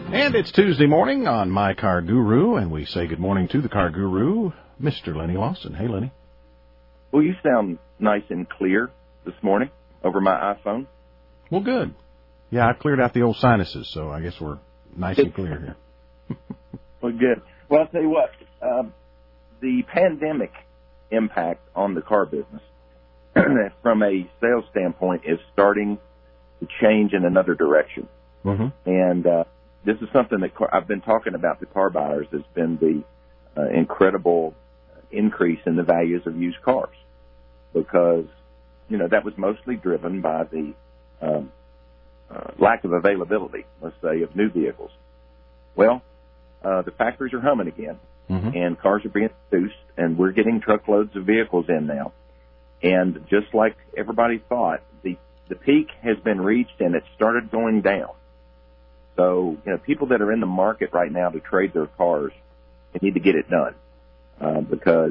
And it's Tuesday morning on My Car Guru, and we say good morning to the Car Guru, Mr. Lenny Lawson. Hey, Lenny. Well, you sound nice and clear this morning over my iPhone. Well, good. Yeah, I cleared out the old sinuses, so I guess we're nice and clear here. Well, good. Well, I'll tell you what, the pandemic impact on the car business from a sales standpoint is starting to change in another direction. Mm-hmm. And this is something that I've been talking about to car buyers. Has been the incredible increase in the values of used cars, because, you know, that was mostly driven by the lack of availability, let's say, of new vehicles. Well, the factories are humming again, mm-hmm. and cars are being produced, and we're getting truckloads of vehicles in now. And just like everybody thought, the peak has been reached, and it started going down. So, you know, people that are in the market right now to trade their cars, they need to get it done, because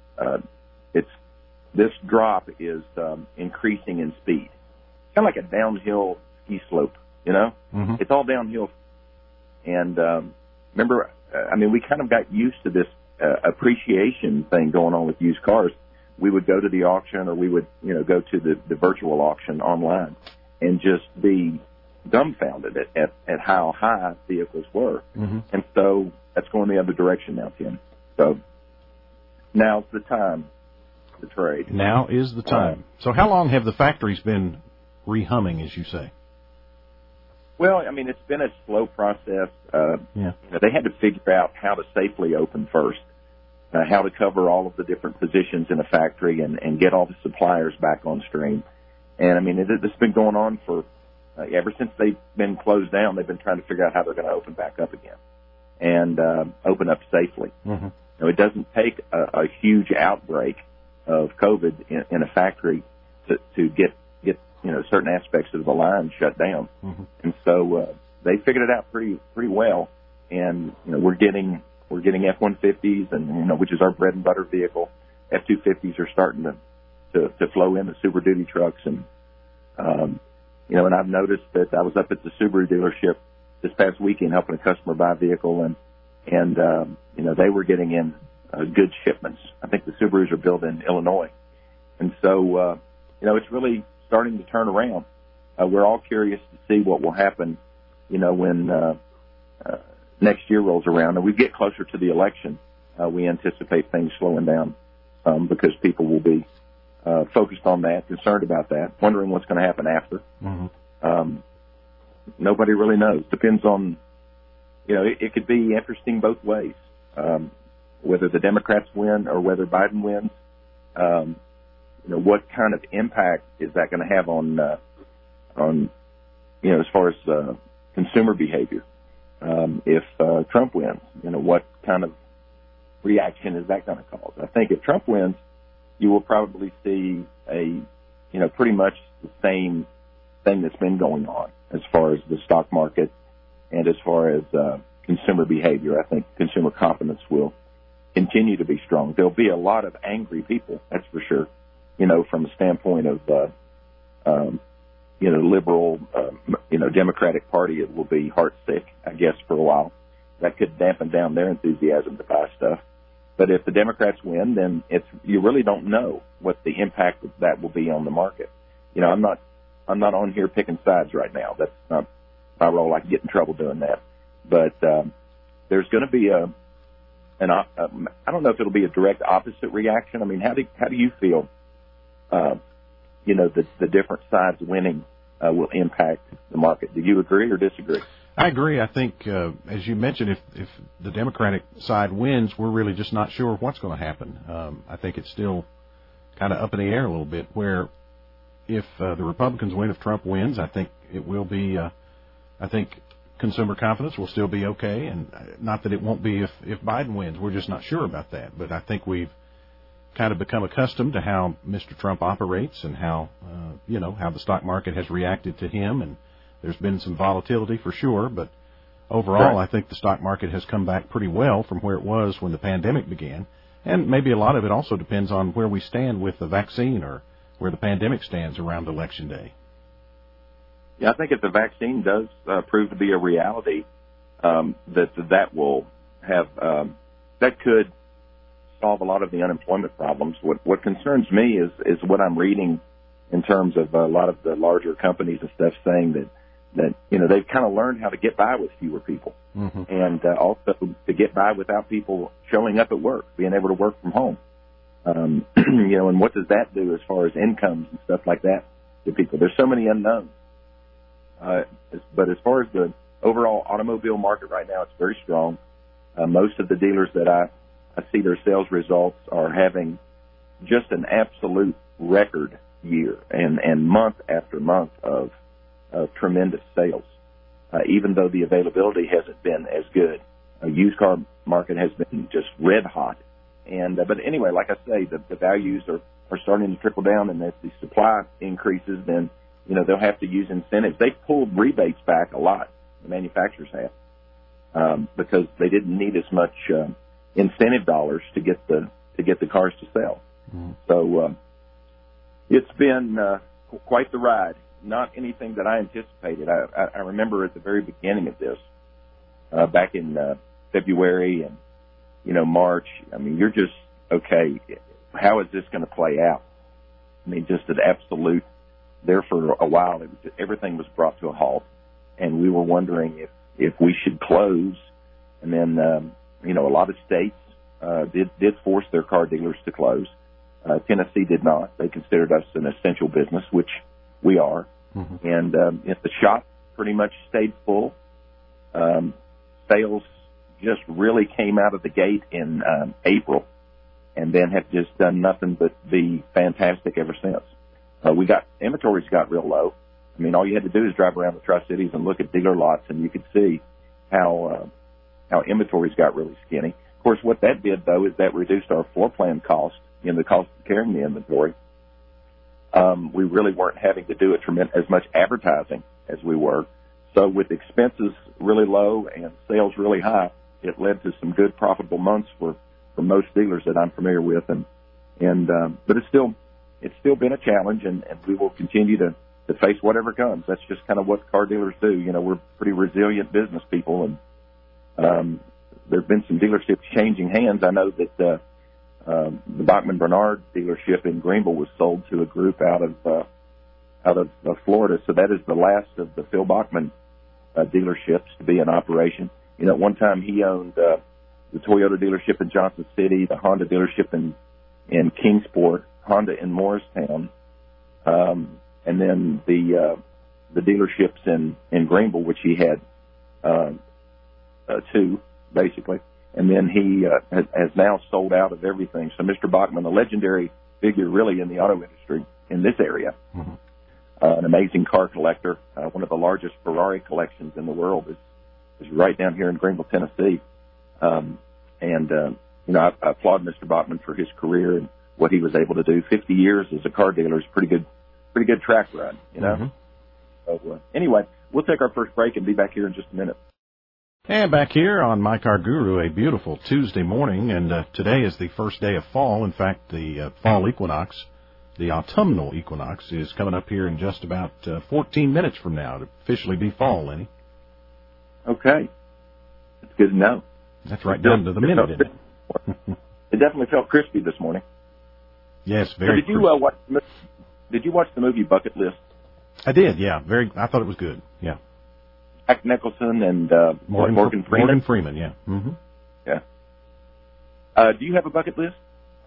this drop is increasing in speed. It's kind of like a downhill ski slope, you know? Mm-hmm. It's all downhill. And remember, I mean, we kind of got used to this appreciation thing going on with used cars. We would go to the auction, or we would, you know, go to the virtual auction online and just be dumbfounded at how high vehicles were. Mm-hmm. And so that's going the other direction now, Tim. So now's the time to trade. Now is the time. So how long have the factories been rehumming, as you say? Well, I mean, it's been a slow process. You know, they had to figure out how to safely open first, how to cover all of the different positions in a factory and get all the suppliers back on stream. And, I mean, it's been going on for ever since they've been closed down. They've been trying to figure out how they're going to open back up again and open up safely. Mm-hmm. You know, it doesn't take a huge outbreak of COVID in a factory to get you know, certain aspects of the line shut down. Mm-hmm. And so they figured it out pretty well. And, you know, we're getting F-150s, and, you know, which is our bread and butter vehicle. F-250s are starting to flow in, the Super Duty trucks. And, you know, and I've noticed that I was up at the Subaru dealership this past weekend helping a customer buy a vehicle, and you know, they were getting in good shipments. I think the Subarus are built in Illinois. And so, you know, it's really starting to turn around. We're all curious to see what will happen, you know, when next year rolls around and we get closer to the election. We anticipate things slowing down because people will be focused on that, concerned about that, wondering what's going to happen after. Mm-hmm. Nobody really knows. Depends on, you know, it could be interesting both ways, whether the Democrats win or whether Biden wins. You know, what kind of impact is that going to have on, you know, as far as consumer behavior? If Trump wins, you know, what kind of reaction is that going to cause? I think if Trump wins, you will probably see you know, pretty much the same thing that's been going on as far as the stock market and as far as consumer behavior. I think consumer confidence will continue to be strong. There'll be a lot of angry people, that's for sure. You know, from a standpoint of, you know, liberal, you know, Democratic Party, it will be heartsick, I guess, for a while. That could dampen down their enthusiasm to buy stuff. But if the Democrats win, then you really don't know what the impact of that will be on the market. You know, I'm not on here picking sides right now. That's not my role. I can get in trouble doing that. But there's going to be I don't know if it'll be a direct opposite reaction. I mean, how do you feel? You know, the different sides winning will impact the market. Do you agree or disagree? I agree. I think, as you mentioned, if the Democratic side wins, we're really just not sure what's going to happen. I think it's still kind of up in the air a little bit, where if the Republicans win, if Trump wins, I think it will be, I think consumer confidence will still be okay. And not that it won't be if Biden wins. We're just not sure about that. But I think we've kind of become accustomed to how Mr. Trump operates and how, you know, how the stock market has reacted to him. And there's been some volatility for sure, but overall, right, I think the stock market has come back pretty well from where it was when the pandemic began. And maybe a lot of it also depends on where we stand with the vaccine or where the pandemic stands around Election Day. Yeah, I think if the vaccine does prove to be a reality, that will have that could solve a lot of the unemployment problems. What concerns me is what I'm reading in terms of a lot of the larger companies and stuff saying that they've kind of learned how to get by with fewer people, and also to get by without people showing up at work, being able to work from home. And what does that do as far as incomes and stuff like that to people? There's so many unknowns. But as far as the overall automobile market right now, it's very strong. Most of the dealers that I see their sales results are having just an absolute record year and month after month of tremendous sales, even though the availability hasn't been as good. A used car market has been just red hot. But anyway, like I say, the values are starting to trickle down, and as the supply increases, then, they'll have to use incentives. They've pulled rebates back a lot, the manufacturers have, because they didn't need as much incentive dollars to get the cars to sell. Mm-hmm. So it's been quite the ride. Not anything that I anticipated. I remember at the very beginning of this, back in February and March. I mean, you're just, okay, how is this going to play out? I mean, just an absolute. There for a while, everything was brought to a halt, and we were wondering if we should close. And then, a lot of states did force their car dealers to close. Tennessee did not. They considered us an essential business, which we are. Mm-hmm. And the shop pretty much stayed full. Sales just really came out of the gate in April, and then have just done nothing but be fantastic ever since. Inventories got real low. I mean, all you had to do is drive around the Tri-Cities and look at dealer lots, and you could see how inventories got really skinny. Of course, what that did, though, is that reduced our floor plan cost, the cost of carrying the inventory. We really weren't having to do as much advertising as we were. So with expenses really low and sales really high, it led to some good profitable months for most dealers that I'm familiar with. But it's still been a challenge, and we will continue to face whatever comes. That's just kind of what car dealers do. We're pretty resilient business people, and there have been some dealerships changing hands. I know that the Bachman Bernard dealership in Greenville was sold to a group out of Florida. So that is the last of the Phil Bachman dealerships to be in operation. At one time he owned the Toyota dealership in Johnson City, the Honda dealership in Kingsport, Honda in Morristown, and then the dealerships in Greenville, which he had two, basically. And then he has now sold out of everything. So Mr. Bachman, a legendary figure really in the auto industry in this area, mm-hmm. An amazing car collector, one of the largest Ferrari collections in the world is right down here in Greenville, Tennessee. I applaud Mr. Bachman for his career and what he was able to do. 50 years as a car dealer is pretty good track run, Mm-hmm. So anyway, we'll take our first break and be back here in just a minute. And back here on My Car Guru, a beautiful Tuesday morning, and today is the first day of fall. In fact, the fall equinox, the autumnal equinox, is coming up here in just about 14 minutes from now to officially be fall, Lenny. Okay. That's good to know. That's right down to the minute, isn't it? It definitely felt crispy this morning. Yes, very crispy. Did you watch the movie Bucket List? I did, yeah. I thought it was good, yeah. Jack Nicholson and Morgan Freeman. Morgan Freeman, yeah. Mm-hmm. Yeah. Do you have a bucket list?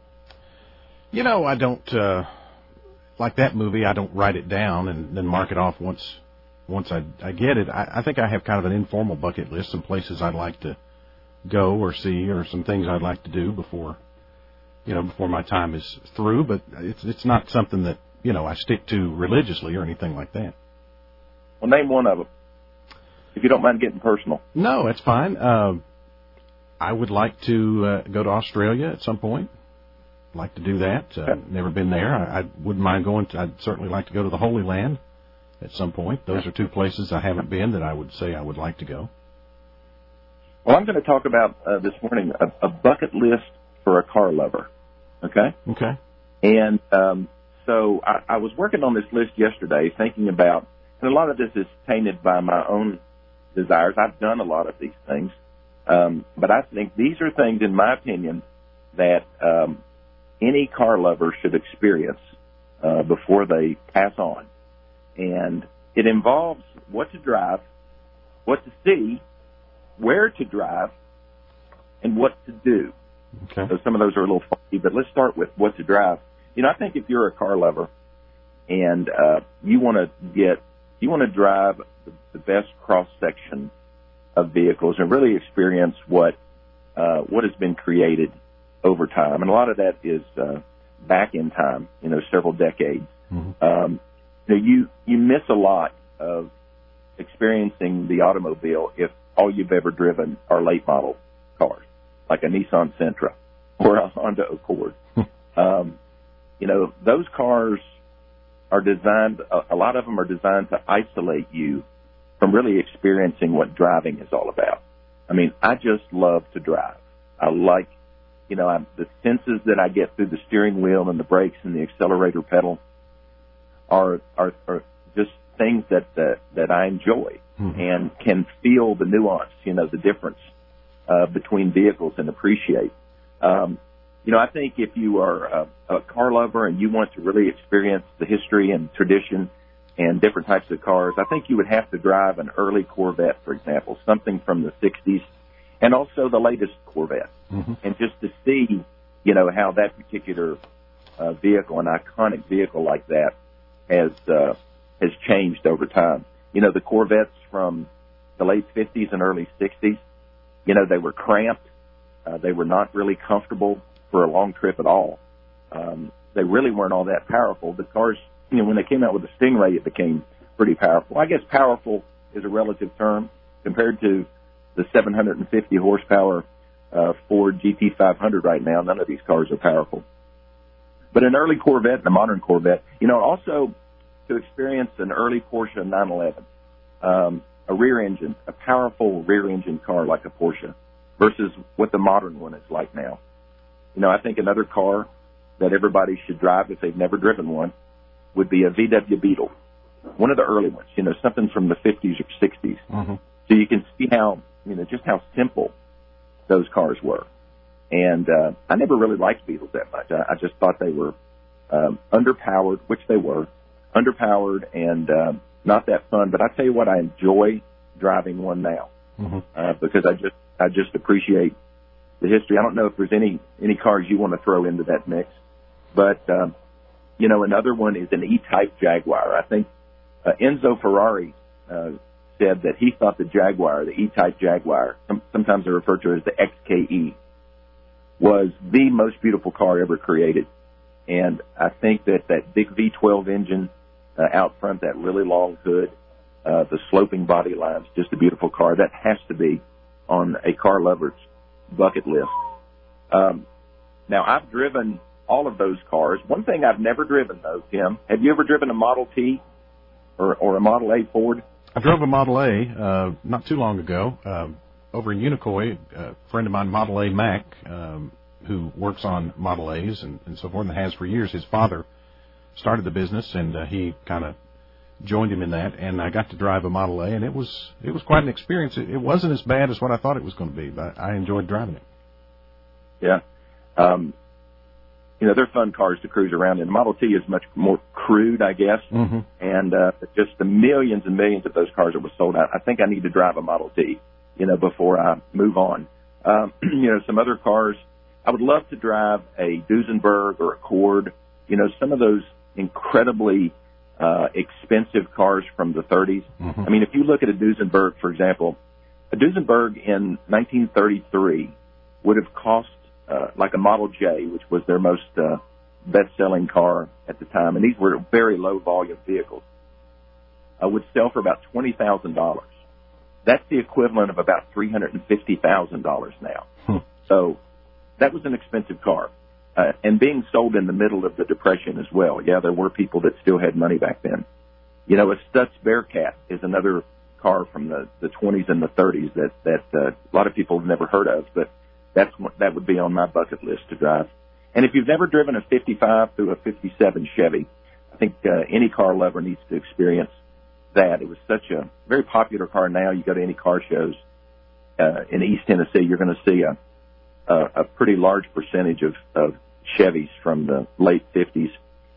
I don't, like that movie, I don't write it down and then mark it off once I get it. I think I have kind of an informal bucket list, some places I'd like to go or see or some things I'd like to do before my time is through, but it's not something that, I stick to religiously or anything like that. Well, name one of them, if you don't mind getting personal. No, that's fine. I would like to go to Australia at some point. I'd like to do that. Never been there. I wouldn't mind going. I'd certainly like to go to the Holy Land at some point. Those are two places I haven't been that I would say I would like to go. Well, I'm going to talk about this morning a bucket list for a car lover. Okay? Okay. And so I was working on this list yesterday thinking about, and a lot of this is tainted by my own desires. I've done a lot of these things. But I think these are things, in my opinion, that any car lover should experience before they pass on. And it involves what to drive, what to see, where to drive, and what to do. Okay. So some of those are a little funky, but let's start with what to drive. You know, I think if you're a car lover and you want to drive the best cross section of vehicles and really experience what has been created over time, and a lot of that is back in time, several decades. Mm-hmm. You miss a lot of experiencing the automobile if all you've ever driven are late model cars, like a Nissan Sentra or a Honda Accord. Those cars are designed, a lot of them are designed to isolate you from really experiencing what driving is all about. I mean, I just love to drive. I like, the senses that I get through the steering wheel and the brakes and the accelerator pedal are just things that I enjoy and can feel the nuance, the difference between vehicles and appreciate. I think if you are a car lover and you want to really experience the history and tradition and different types of cars, I think you would have to drive an early Corvette, for example, something from the 60s, and also the latest Corvette. Mm-hmm. And just to see, how that particular vehicle, an iconic vehicle like that, has changed over time. The Corvettes from the late 50s and early 60s, they were cramped. They were not really comfortable for a long trip at all. They really weren't all that powerful. The cars, when they came out with the Stingray, it became pretty powerful. I guess powerful is a relative term compared to the 750 horsepower Ford GT500 right now. None of these cars are powerful. But an early Corvette and a modern Corvette, also to experience an early Porsche 911, a rear engine, a powerful rear engine car like a Porsche versus what the modern one is like now. I think another car that everybody should drive if they've never driven one would be a VW Beetle, one of the early ones, something from the 50s or 60s. Mm-hmm. So you can see how, just how simple those cars were. And I never really liked Beetles that much. I just thought they were underpowered, which they were, underpowered and not that fun. But I tell you what, I enjoy driving one now because I just appreciate the history. I don't know if there's any cars you want to throw into that mix, but another one is an E-Type Jaguar. I think Enzo Ferrari said that he thought the Jaguar, the E-Type Jaguar, sometimes they refer to it as the XKE, was the most beautiful car ever created. And I think that big V12 engine out front, that really long hood, the sloping body lines, just a beautiful car. That has to be on a car lover's bucket list. Now, I've driven all of those cars. One thing I've never driven, though, Tim, have you ever driven a Model T or a Model A Ford? I drove a Model A not too long ago over in Unicoi. A friend of mine, Model A Mac, who works on Model A's and so forth and has for years. His father started the business, and he kind of joined him in that, and I got to drive a Model A, and it was quite an experience. It wasn't as bad as what I thought it was going to be, but I enjoyed driving it. Yeah. They're fun cars to cruise around in. The Model T is much more crude, I guess, and just the millions and millions of those cars that were sold out. I think I need to drive a Model T, before I move on. Some other cars, I would love to drive a Duesenberg or a Accord, some of those incredibly expensive cars from the 30s. Mm-hmm. I mean, if you look at a Duesenberg, for example, a Duesenberg in 1933 would have cost like a Model J, which was their most best-selling car at the time, and these were very low-volume vehicles, would sell for about $20,000. That's the equivalent of about $350,000 now. So that was an expensive car. And being sold in the middle of the Depression as well. Yeah, there were people that still had money back then. A Stutz Bearcat is another car from the 20s and the 30s that a lot of people have never heard of, but that would be on my bucket list to drive. And if you've never driven a 55 through a 57 Chevy, I think any car lover needs to experience that. It was such a very popular car. Now you go to any car shows in East Tennessee, you're going to see a pretty large percentage of Chevys from the late 50s.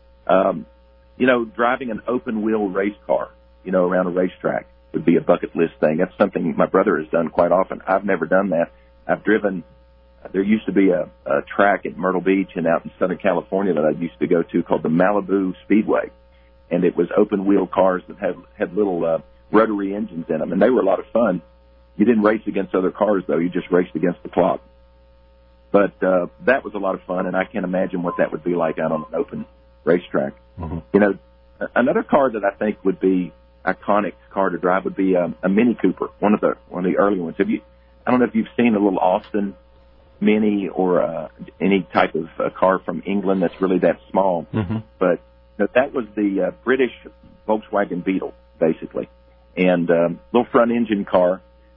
Driving an open-wheel race car, around a racetrack would be a bucket list thing. That's something my brother has done quite often. I've never done that. I've driven, there used to be a track at Myrtle Beach and out in Southern California that I used to go to called the Malibu Speedway. And it was open-wheel cars that had little rotary engines in them, and they were a lot of fun. You didn't race against other cars, though. You just raced against the clock. But that was a lot of fun, and I can't imagine what that would be like out on an open racetrack. Mm-hmm. Another car that I think would be iconic car to drive would be a Mini Cooper, one of the early ones. I don't know if you've seen a little Austin Mini or any type of car from England that's really that small, mm-hmm. but that was the British Volkswagen Beetle, basically, and little front engine car,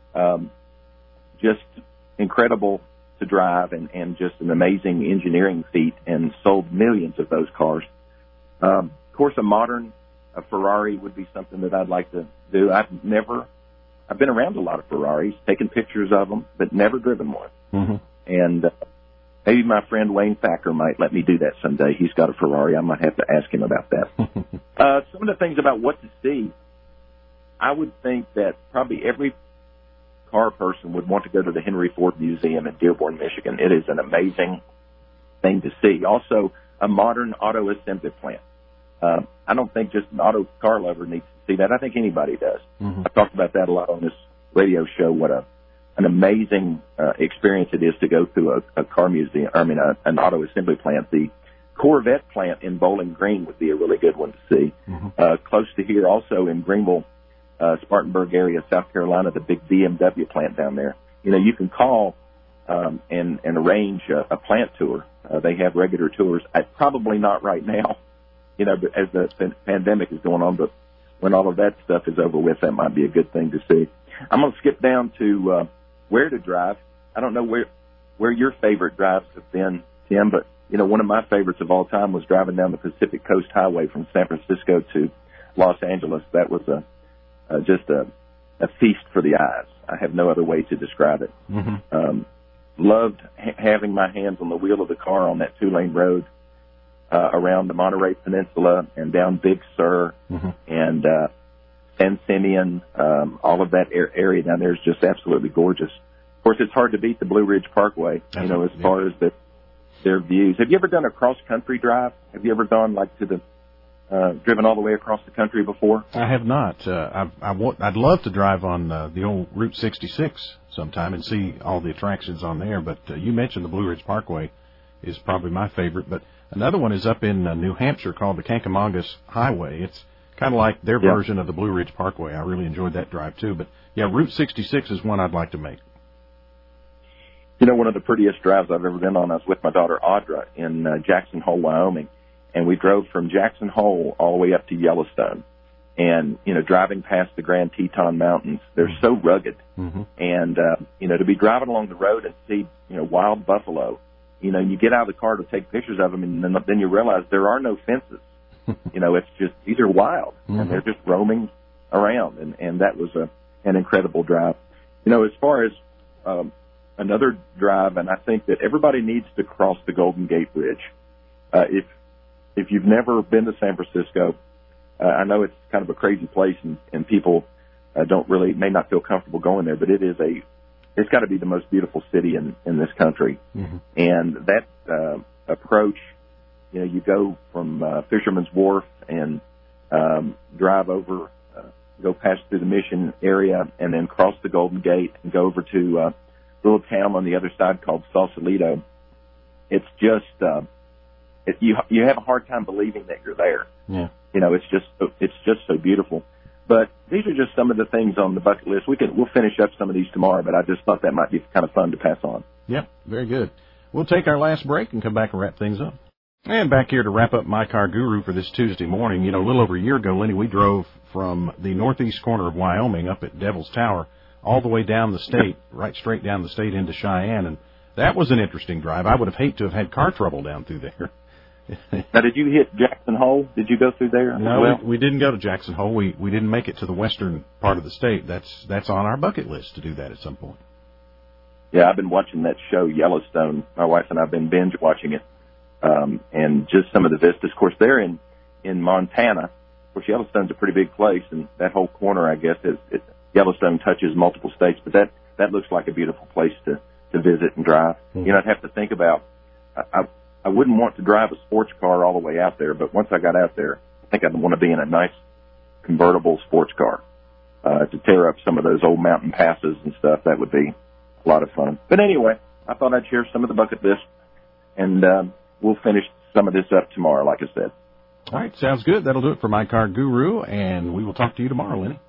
just incredible to drive and just an amazing engineering feat, and sold millions of those cars. Of course, a Ferrari would be something that I'd like to do. I've been around a lot of Ferraris, taken pictures of them, but never driven one. Mm-hmm. And maybe my friend Wayne Thacker might let me do that someday. He's got a Ferrari. I might have to ask him about that. Some of the things about what to see, I would think that probably every car person would want to go to the Henry Ford Museum in Dearborn, Michigan. It is an amazing thing to see. Also, a modern auto assembly plant. I don't think just an auto car lover needs to see that. I think anybody does. Mm-hmm. I've talked about that a lot on this radio show, what an amazing experience it is to go through a car museum, an auto assembly plant. The Corvette plant in Bowling Green would be a really good one to see. Mm-hmm. Close to here, also in Greenville, Spartanburg area, South Carolina, the big BMW plant down there. You can call and arrange a plant tour. They have regular tours. Probably not right now, but as the pandemic is going on, but when all of that stuff is over with, that might be a good thing to see. I'm going to skip down to where to drive. I don't know where your favorite drives have been, Tim, but, one of my favorites of all time was driving down the Pacific Coast Highway from San Francisco to Los Angeles. That was just a feast for the eyes. I have no other way to describe it. Mm-hmm. Loved having my hands on the wheel of the car on that 2-lane road around the Monterey Peninsula and down Big Sur, mm-hmm. and San Simeon. All of that area down there is just absolutely gorgeous. Of course, it's hard to beat the Blue Ridge Parkway, as far as their views. Have you ever done a cross-country drive? Have you ever gone driven all the way across the country before? I have not. I'd love to drive on the old Route 66 sometime and see all the attractions on there, but you mentioned the Blue Ridge Parkway is probably my favorite, but another one is up in New Hampshire called the Kankamongus Highway. It's kind of like their version of the Blue Ridge Parkway. I really enjoyed that drive too, but Route 66 is one I'd like to make. One of the prettiest drives I've ever been on, I was with my daughter Audra in Jackson Hole, Wyoming, and we drove from Jackson Hole all the way up to Yellowstone. And, driving past the Grand Teton Mountains, they're so rugged. Mm-hmm. And, to be driving along the road and see, wild buffalo, you get out of the car to take pictures of them, and then you realize there are no fences. It's just, these are wild, mm-hmm. and they're just roaming around. And that was an incredible drive. As far as another drive, and I think that everybody needs to cross the Golden Gate Bridge. If you've never been to San Francisco, I know it's kind of a crazy place, and people may not feel comfortable going there, but it's got to be the most beautiful city in this country. Mm-hmm. And that approach, you go from Fisherman's Wharf and drive over, go past through the Mission area, and then cross the Golden Gate and go over to a little town on the other side called Sausalito. It's just you have a hard time believing that you're there. Yeah. It's just so beautiful. But these are just some of the things on the bucket list. We'll finish up some of these tomorrow, but I just thought that might be kind of fun to pass on. Yep, very good. We'll take our last break and come back and wrap things up. And back here to wrap up My Car Guru for this Tuesday morning. A little over a year ago, Lenny, we drove from the northeast corner of Wyoming up at Devil's Tower all the way down the state, right straight down the state into Cheyenne, and that was an interesting drive. I would have hated to have had car trouble down through there. Now, did you hit Jackson Hole? Did you go through there? No, we didn't go to Jackson Hole. We didn't make it to the western part of the state. That's on our bucket list to do that at some point. Yeah, I've been watching that show, Yellowstone. My wife and I have been binge watching it. And just some of the vistas. Of course, they're in Montana. Of course, Yellowstone's a pretty big place, and that whole corner, I guess, Yellowstone touches multiple states. But that looks like a beautiful place to visit and drive. Mm-hmm. You know, I'd have to think about. I wouldn't want to drive a sports car all the way out there, but once I got out there, I think I'd want to be in a nice convertible sports car to tear up some of those old mountain passes and stuff. That would be a lot of fun. But anyway, I thought I'd share some of the bucket list, and we'll finish some of this up tomorrow, like I said. All right, sounds good. That'll do it for My Car Guru, and we will talk to you tomorrow, Lenny.